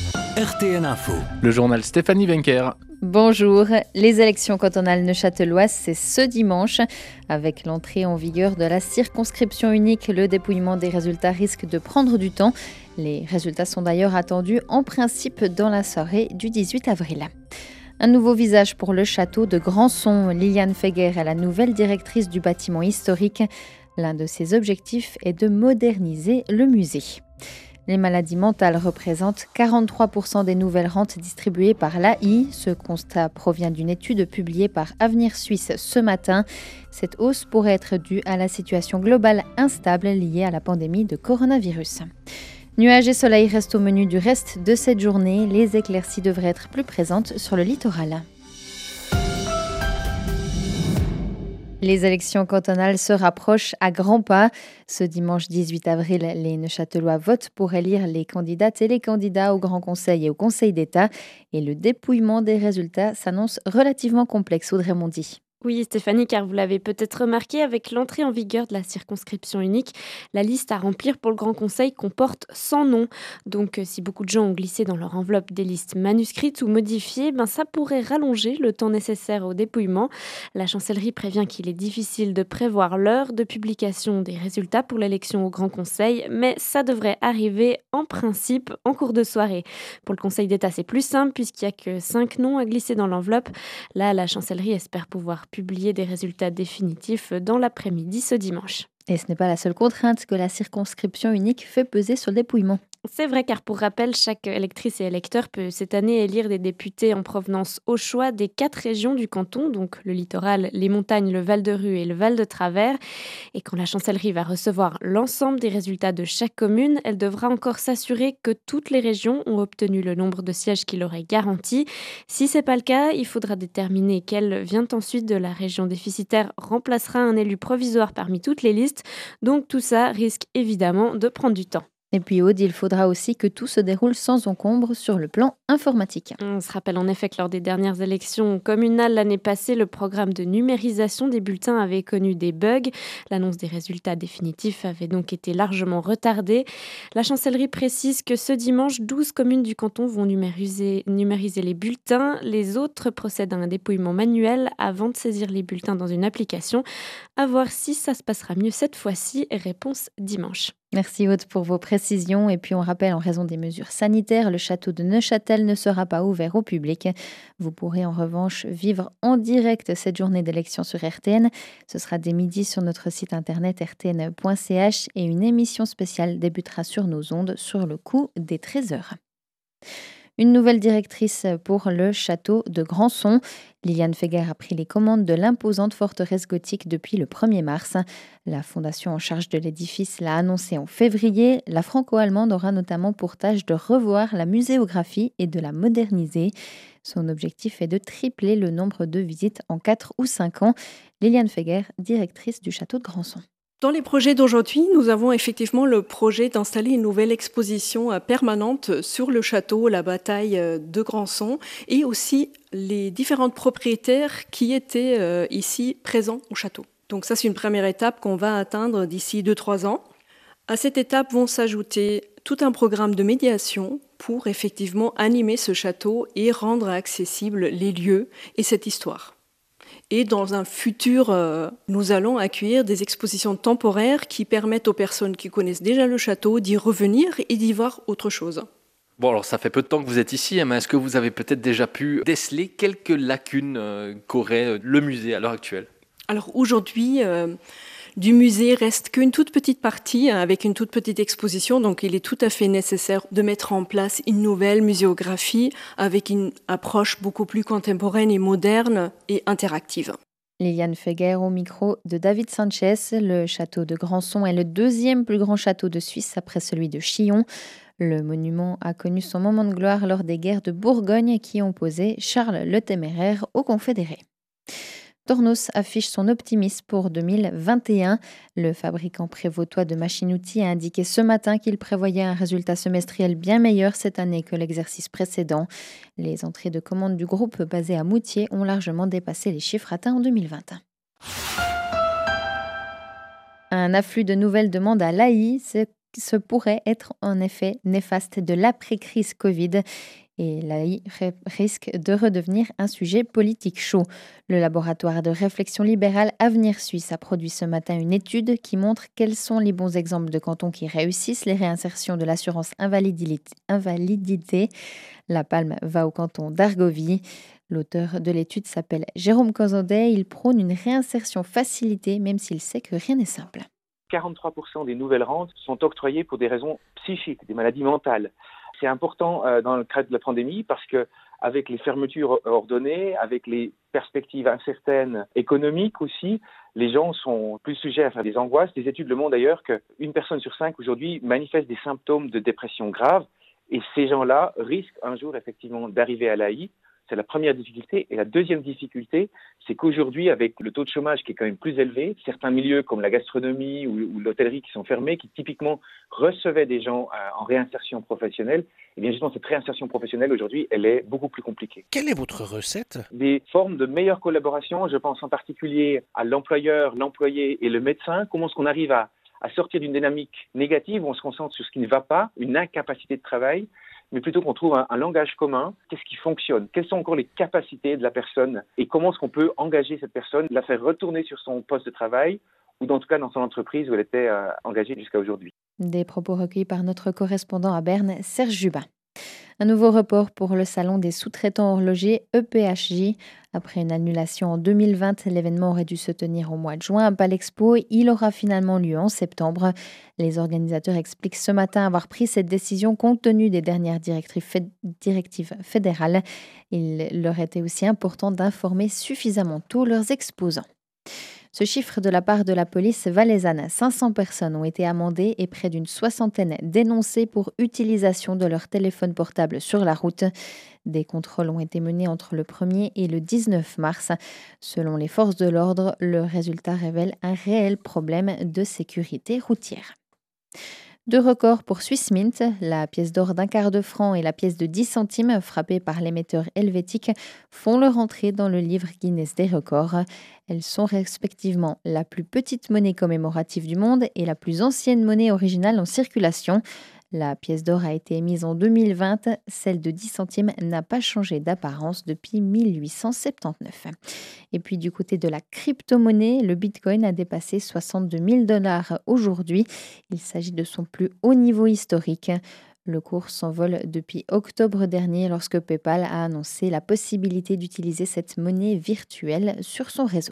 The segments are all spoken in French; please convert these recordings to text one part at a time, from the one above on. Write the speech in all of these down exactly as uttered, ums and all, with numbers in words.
R T N Info. Le journal Stéphanie Wenker. Bonjour, les élections cantonales neuchâteloises, c'est ce dimanche. Avec l'entrée en vigueur de la circonscription unique, le dépouillement des résultats risque de prendre du temps. Les résultats sont d'ailleurs attendus en principe dans la soirée du dix-huit avril. Un nouveau visage pour le château de Grandson. Liliane Feguer est la nouvelle directrice du bâtiment historique. L'un de ses objectifs est de moderniser le musée. Les maladies mentales représentent quarante-trois pour cent des nouvelles rentes distribuées par l'A I. Ce constat provient d'une étude publiée par Avenir Suisse ce matin. Cette hausse pourrait être due à la situation globale instable liée à la pandémie de coronavirus. Nuages et soleil restent au menu du reste de cette journée. Les éclaircies devraient être plus présentes sur le littoral. Les élections cantonales se rapprochent à grands pas. Ce dimanche dix-huit avril, les Neuchâtelois votent pour élire les candidates et les candidats au Grand Conseil et au Conseil d'État. Et le dépouillement des résultats s'annonce relativement complexe, Audrey Mondy. Oui, Stéphanie, car vous l'avez peut-être remarqué, avec l'entrée en vigueur de la circonscription unique, la liste à remplir pour le Grand Conseil comporte cent noms. Donc, si beaucoup de gens ont glissé dans leur enveloppe des listes manuscrites ou modifiées, ben, ça pourrait rallonger le temps nécessaire au dépouillement. La chancellerie prévient qu'il est difficile de prévoir l'heure de publication des résultats pour l'élection au Grand Conseil, mais ça devrait arriver en principe en cours de soirée. Pour le Conseil d'État, c'est plus simple puisqu'il n'y a que cinq noms à glisser dans l'enveloppe. Là, la chancellerie espère pouvoir publier des résultats définitifs dans l'après-midi ce dimanche. Et ce n'est pas la seule contrainte que la circonscription unique fait peser sur le dépouillement. C'est vrai, car pour rappel, chaque électrice et électeur peut cette année élire des députés en provenance au choix des quatre régions du canton, donc le littoral, les montagnes, le Val-de-Ruz et le Val-de-Travers. Et quand la chancellerie va recevoir l'ensemble des résultats de chaque commune, elle devra encore s'assurer que toutes les régions ont obtenu le nombre de sièges qui leur est garanti. Si ce n'est pas le cas, il faudra déterminer quelle vient ensuite de la région déficitaire remplacera un élu provisoire parmi toutes les listes. Donc tout ça risque évidemment de prendre du temps. Et puis Aude, il faudra aussi que tout se déroule sans encombre sur le plan informatique. On se rappelle en effet que lors des dernières élections communales l'année passée, le programme de numérisation des bulletins avait connu des bugs. L'annonce des résultats définitifs avait donc été largement retardée. La chancellerie précise que ce dimanche, douze communes du canton vont numériser, numériser les bulletins. Les autres procèdent à un dépouillement manuel avant de saisir les bulletins dans une application. À voir si ça se passera mieux cette fois-ci. Réponse dimanche. Merci Aude pour vos précisions. Et puis on rappelle, en raison des mesures sanitaires, le château de Neuchâtel ne sera pas ouvert au public. Vous pourrez en revanche vivre en direct cette journée d'élection sur R T N. Ce sera dès midi sur notre site internet r t n point c h et une émission spéciale débutera sur nos ondes sur le coup des treize heures. Une nouvelle directrice pour le château de Grandson. Liliane Feguer a pris les commandes de l'imposante forteresse gothique depuis le premier mars. La fondation en charge de l'édifice l'a annoncé en février. La franco-allemande aura notamment pour tâche de revoir la muséographie et de la moderniser. Son objectif est de tripler le nombre de visites en quatre ou cinq ans. Liliane Feguer, directrice du château de Grandson. Dans les projets d'aujourd'hui, nous avons effectivement le projet d'installer une nouvelle exposition permanente sur le château, la bataille de Grandson, et aussi les différents propriétaires qui étaient ici présents au château. Donc ça, c'est une première étape qu'on va atteindre d'ici deux à trois ans. À cette étape vont s'ajouter tout un programme de médiation pour effectivement animer ce château et rendre accessibles les lieux et cette histoire. Et dans un futur, euh, nous allons accueillir des expositions temporaires qui permettent aux personnes qui connaissent déjà le château d'y revenir et d'y voir autre chose. Bon, alors ça fait peu de temps que vous êtes ici, mais est-ce que vous avez peut-être déjà pu déceler quelques lacunes euh, qu'aurait le musée à l'heure actuelle ? Alors aujourd'hui, euh, du musée reste qu'une toute petite partie avec une toute petite exposition, donc il est tout à fait nécessaire de mettre en place une nouvelle muséographie avec une approche beaucoup plus contemporaine et moderne et interactive. Liliane Feguer au micro de David Sanchez. Le château de Grandson est le deuxième plus grand château de Suisse après celui de Chillon. Le monument a connu son moment de gloire lors des guerres de Bourgogne qui ont opposé Charles le Téméraire aux Confédérés. Tornos affiche son optimisme pour deux mille vingt et un. Le fabricant prévôtois de machines-outils a indiqué ce matin qu'il prévoyait un résultat semestriel bien meilleur cette année que l'exercice précédent. Les entrées de commandes du groupe basé à Moutier ont largement dépassé les chiffres atteints en deux mille vingt. Un afflux de nouvelles demandes à l'A I, c'est ce pourrait être en effet néfaste de l'après-crise Covid. Et l'A I risque de redevenir un sujet politique chaud. Le laboratoire de réflexion libérale Avenir Suisse a produit ce matin une étude qui montre quels sont les bons exemples de cantons qui réussissent les réinsertions de l'assurance invalidité. invalidité. La palme va au canton d'Argovie. L'auteur de l'étude s'appelle Jérôme Cozandet. Il prône une réinsertion facilitée, même s'il sait que rien n'est simple. quarante-trois pour cent des nouvelles rentes sont octroyées pour des raisons psychiques, des maladies mentales. C'est important euh, dans le cadre de la pandémie parce que avec les fermetures ordonnées, avec les perspectives incertaines économiques aussi, les gens sont plus sujets à faire des angoisses. Des études le montrent d'ailleurs qu'une personne sur cinq aujourd'hui manifeste des symptômes de dépression grave et ces gens-là risquent un jour effectivement d'arriver à l'A I. C'est la première difficulté. Et la deuxième difficulté, c'est qu'aujourd'hui, avec le taux de chômage qui est quand même plus élevé, certains milieux comme la gastronomie ou, ou l'hôtellerie qui sont fermés, qui typiquement recevaient des gens euh, en réinsertion professionnelle, et bien justement cette réinsertion professionnelle aujourd'hui, elle est beaucoup plus compliquée. Quelle est votre recette ? Des formes de meilleure collaboration, je pense en particulier à l'employeur, l'employé et le médecin. Comment est-ce qu'on arrive à, à sortir d'une dynamique négative où on se concentre sur ce qui ne va pas, une incapacité de travail, mais plutôt qu'on trouve un, un langage commun, qu'est-ce qui fonctionne, quelles sont encore les capacités de la personne et comment est-ce qu'on peut engager cette personne, la faire retourner sur son poste de travail ou en tout cas dans son entreprise où elle était euh, engagée jusqu'à aujourd'hui. Des propos recueillis par notre correspondant à Berne, Serge Jubin. Un nouveau report pour le salon des sous-traitants horlogers E P H J. Après une annulation en deux mille vingt, l'événement aurait dû se tenir au mois de juin à Palexpo. Il aura finalement lieu en septembre. Les organisateurs expliquent ce matin avoir pris cette décision compte tenu des dernières directives fédérales. Il leur était aussi important d'informer suffisamment tôt leurs exposants. Ce chiffre de la part de la police valaisanne, cinq cents personnes ont été amendées et près d'une soixantaine dénoncées pour utilisation de leur téléphone portable sur la route. Des contrôles ont été menés entre le premier et le dix-neuf mars. Selon les forces de l'ordre, le résultat révèle un réel problème de sécurité routière. Deux records pour Swiss Mint, la pièce d'or d'un quart de franc et la pièce de dix centimes frappée par l'émetteur helvétique font leur entrée dans le livre Guinness des records. Elles sont respectivement la plus petite monnaie commémorative du monde et la plus ancienne monnaie originale en circulation. La pièce d'or a été émise en deux mille vingt, celle de dix centimes n'a pas changé d'apparence depuis mille huit cent soixante-dix-neuf. Et puis du côté de la crypto-monnaie, le Bitcoin a dépassé soixante-deux mille dollars aujourd'hui. Il s'agit de son plus haut niveau historique. Le cours s'envole depuis octobre dernier lorsque PayPal a annoncé la possibilité d'utiliser cette monnaie virtuelle sur son réseau.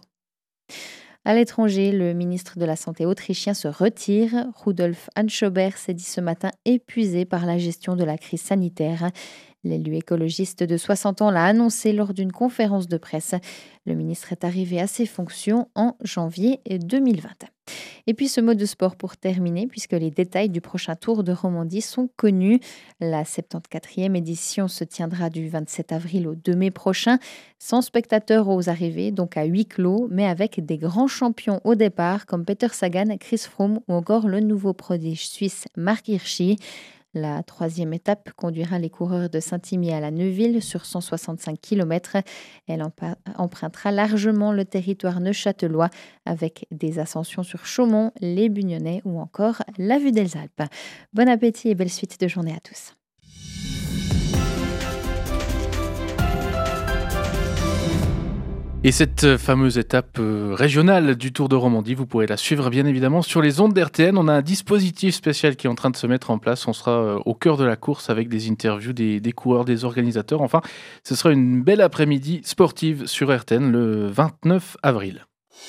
À l'étranger, le ministre de la Santé autrichien se retire. Rudolf Anschober s'est dit ce matin épuisé par la gestion de la crise sanitaire. L'élu écologiste de soixante ans l'a annoncé lors d'une conférence de presse. Le ministre est arrivé à ses fonctions en janvier deux mille vingt. Et puis ce mot de sport pour terminer, puisque les détails du prochain Tour de Romandie sont connus. La soixante-quatrième édition se tiendra du vingt-sept avril au deux mai prochain, sans spectateurs aux arrivées, donc à huis clos, mais avec des grands champions au départ comme Peter Sagan, Chris Froome ou encore le nouveau prodige suisse Marc Hirschi. La troisième étape conduira les coureurs de Saint-Imier à la Neuville sur cent soixante-cinq kilomètres. Elle empruntera largement le territoire neuchâtelois avec des ascensions sur Chaumont, les Bugnonnais ou encore la vue des Alpes. Bon appétit et belle suite de journée à tous. Et cette fameuse étape régionale du Tour de Romandie, vous pourrez la suivre bien évidemment sur les ondes d'R T N. On a un dispositif spécial qui est en train de se mettre en place. On sera au cœur de la course avec des interviews des, des coureurs, des organisateurs. Enfin, ce sera une belle après-midi sportive sur R T N le vingt-neuf avril.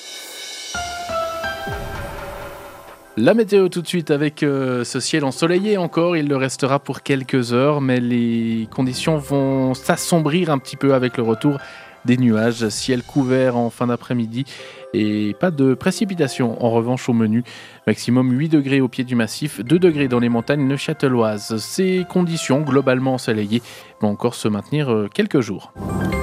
La météo tout de suite avec euh, ce ciel ensoleillé encore, il le restera pour quelques heures, mais les conditions vont s'assombrir un petit peu avec le retour des nuages, ciel couvert en fin d'après-midi et pas de précipitations en revanche au menu. Maximum huit degrés au pied du massif, deux degrés dans les montagnes neuchâteloises. Ces conditions globalement ensoleillées vont encore se maintenir quelques jours.